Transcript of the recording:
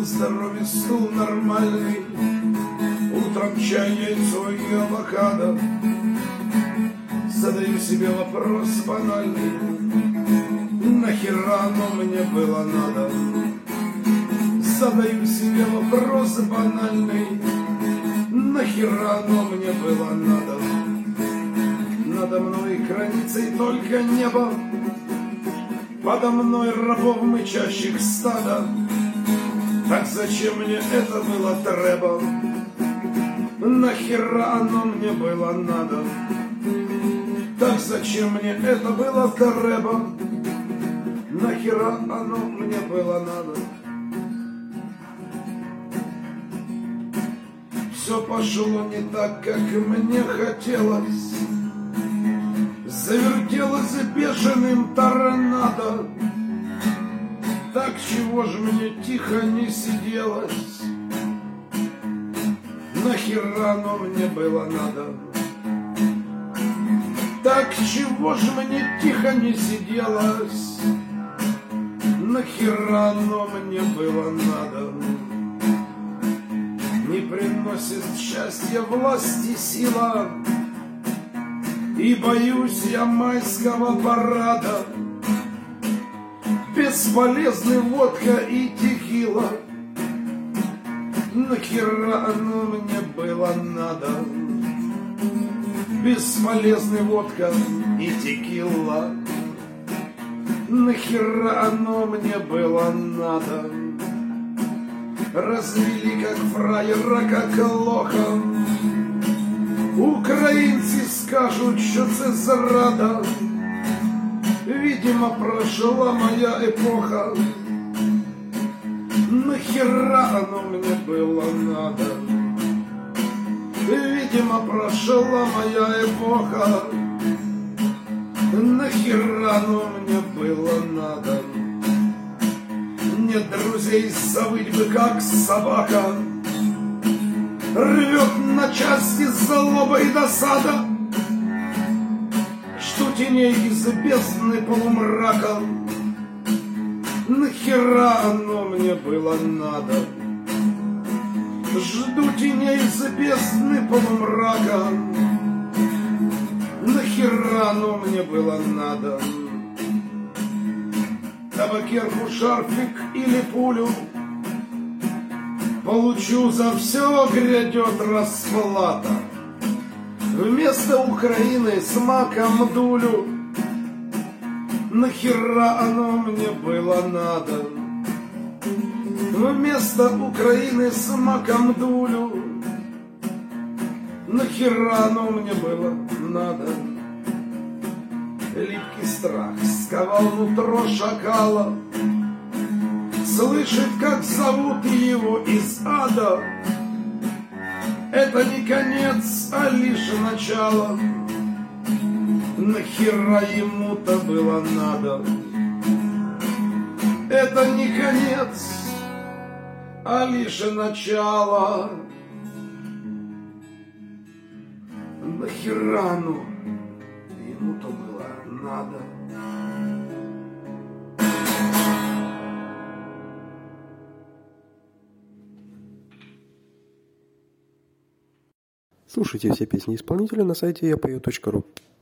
здоровье стул нормальный, утром чай, яйцо и авокадо. Задаю себе вопрос банальный: нахера оно мне было надо? Задаю себе вопрос банальный: нахера оно мне было надо? Надо мной границей только небо, подо мной рабов мычащих стада. Так зачем мне это было треба? Нахера оно мне было надо? Так зачем мне это было треба? Нахера оно мне было надо? Все пошло не так, как мне хотелось. Завертелось бешеным торонадо. Так чего ж мне тихо не сиделось? Нахера оно мне было надо? Так чего ж мне тихо не сиделось? Нахера оно мне было надо? Не приносит счастья власть и сила, и боюсь я майского парада. Бесполезны водка и текила. Нахера оно мне было надо? Бесполезны водка и текила. Нахера оно мне было надо? Развели как фраера, как лоха. Українці скажуть, що це зрада. Видимо, прошла моя эпоха. Нахера оно мне было надо? Видимо, прошла моя эпоха. Нахера оно мне было надо? Нет друзей, завыть бы как собака. Рвет на части злоба и досада. Что теней из бездны полумрака. Нахера оно мне было надо? Жду теней из бездны полумрака. Нахера оно мне было надо? Табакерку, шарфик или пулю получу, за все грядет расплата. Вместо Украины с маком дулю. Нахера оно мне было надо? Вместо Украины с маком дулю. Нахера оно мне было надо? Липкий страх сковал нутро шакала. Слышит, как зовут его из ада. Это не конец, а лишь начало. Нахера ему-то было надо? Это не конец, а лишь начало. Нахера оно ему-то было надо? Слушайте все песни исполнителя на сайте yapою.ru.